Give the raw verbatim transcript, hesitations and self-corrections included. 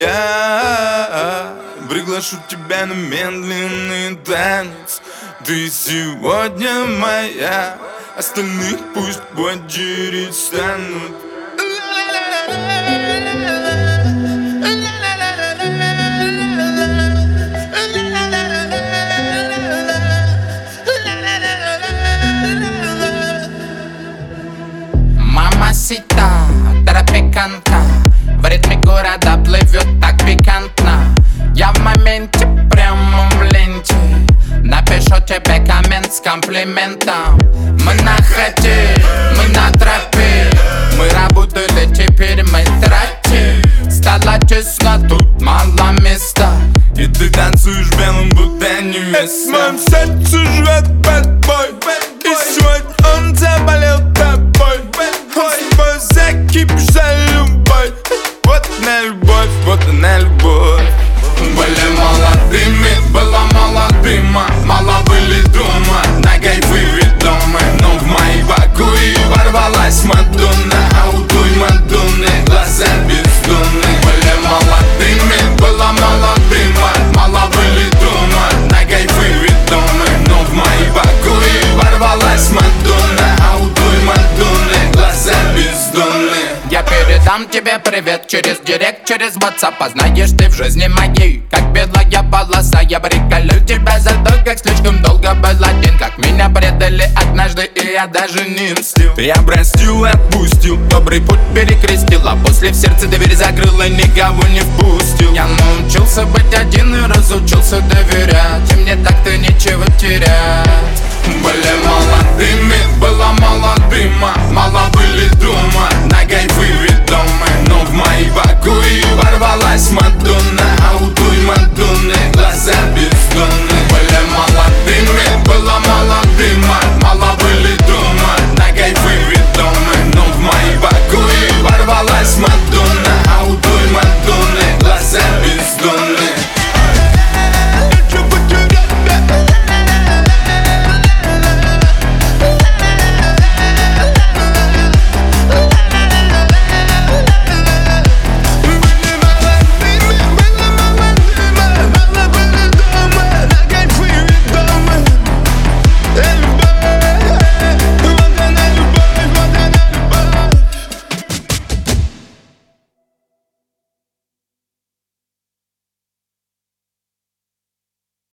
Я приглашу тебя на медленный танец. Ты сегодня моя, остальных пусть в очередь станут. Мамасита, тропиканка, в ритме города плывет так пикантно. Я в моменте, прямо в ленте, напишу тебе коммент с комплиментом. Мы на хате, мы на тропе, мы работали, теперь мы тратим. Стало тесно, тут мало места, и ты танцуешь белым, будто невеста. В моем сердце живет bad boy, и сегодня он заболел тобой. Он с тобой закипишь за любовь. Вот она любовь, вот она любовь. Были молодыми, было мало дыма, мало были дума, на кайфы ведомы. Но в мои покои ворвалась Мадонна, а у той Мадонны глаза бездонны. Были молодыми, было мало дыма, мало были дума, на кайфы ведомы. Но в мои покои ворвалась Мадонна, а у той Мадонны глаза бездонны. Я передам тебе привет через директ, через WhatsApp. А знаешь, ты в жизни моей как белая полоса. Я приколю тебя за то, как слишком долго был один, как меня предали однажды, и я даже не мстил. Я простил, отпустил, добрый путь перекрестил, а после в сердце дверь закрыл и никого не впустил. Я научился быть один и разучился доверять, и мне так-то нечего терять. Были молодыми, было мало дыма, мало были дума, на кайфы ведомы. Но в мои покои ворвалась Мадонна,